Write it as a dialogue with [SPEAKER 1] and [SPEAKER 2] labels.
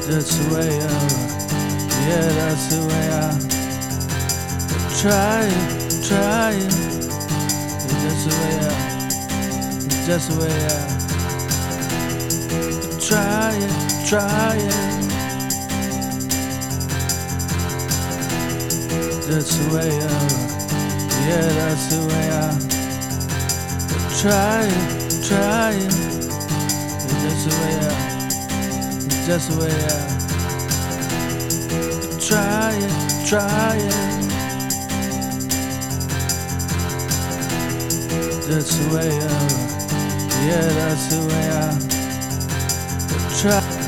[SPEAKER 1] That's the way I rock. Yeah, that's the way I try it, try it. That's the way I, that's the way I try it, try it. That's the way I rock. Yeah, that's the way I try it, try it. That's the way I, that's the way I try it, try it. That's the way I rock. Yeah, that's the way I try.